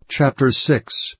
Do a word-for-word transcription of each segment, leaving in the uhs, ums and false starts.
Chapter six.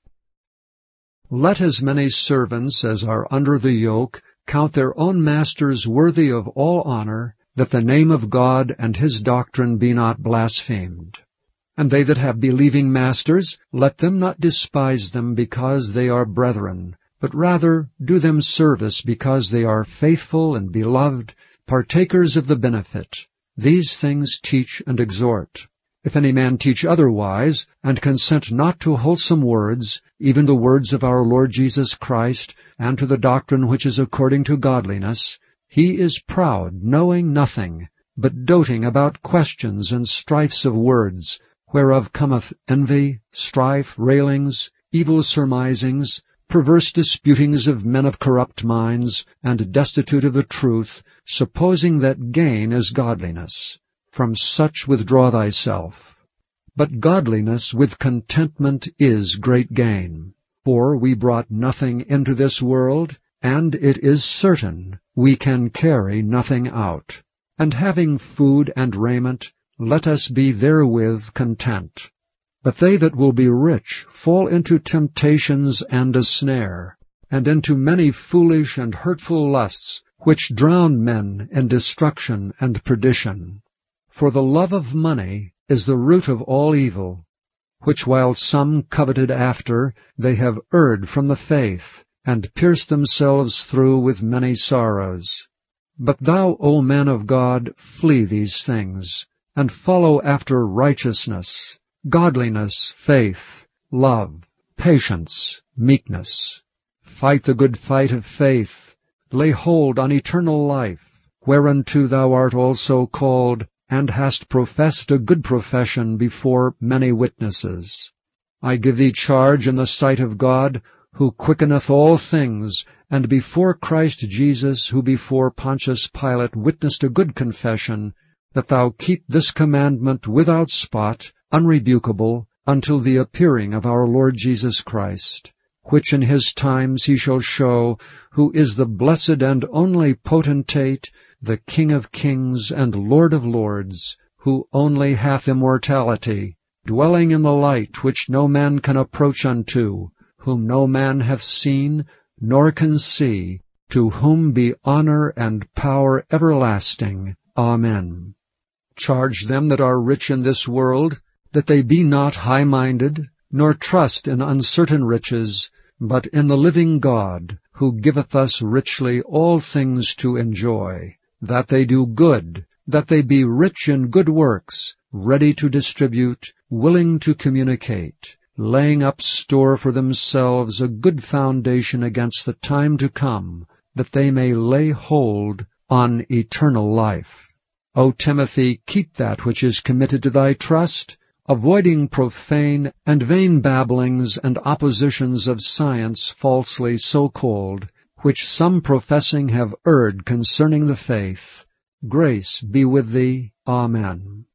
Let as many servants as are under the yoke count their own masters worthy of all honor, that the name of God and his doctrine be not blasphemed. And they that have believing masters, let them not despise them because they are brethren, but rather do them service because they are faithful and beloved, partakers of the benefit. These things teach and exhort. If any man teach otherwise, and consent not to wholesome words, even the words of our Lord Jesus Christ, and to the doctrine which is according to godliness, he is proud, knowing nothing, but doting about questions and strifes of words, whereof cometh envy, strife, railings, evil surmisings, perverse disputings of men of corrupt minds, and destitute of the truth, supposing that gain is godliness. From such withdraw thyself. But godliness with contentment is great gain. For we brought nothing into this world, and it is certain we can carry nothing out. And having food and raiment, let us be therewith content. But they that will be rich fall into temptations and a snare, and into many foolish and hurtful lusts, which drown men in destruction and perdition. For the love of money is the root of all evil, which while some coveted after, they have erred from the faith, and pierced themselves through with many sorrows. But thou, O man of God, flee these things, and follow after righteousness, godliness, faith, love, patience, meekness. Fight the good fight of faith, lay hold on eternal life, whereunto thou art also called, and hast professed a good profession before many witnesses. I give thee charge in the sight of God, who quickeneth all things, and before Christ Jesus, who before Pontius Pilate witnessed a good confession, that thou keep this commandment without spot, unrebukable, until the appearing of our Lord Jesus Christ, which in his times he shall show, who is the blessed and only potentate, the King of kings and Lord of lords, who only hath immortality, dwelling in the light which no man can approach unto, whom no man hath seen, nor can see, to whom be honor and power everlasting. Amen. Charge them that are rich in this world, that they be not high-minded, nor trust in uncertain riches, but in the living God, who giveth us richly all things to enjoy, that they do good, that they be rich in good works, ready to distribute, willing to communicate, laying up store for themselves a good foundation against the time to come, that they may lay hold on eternal life. O Timothy, keep that which is committed to thy trust, avoiding profane and vain babblings and oppositions of science falsely so called, which some professing have erred concerning the faith. Grace be with thee. Amen.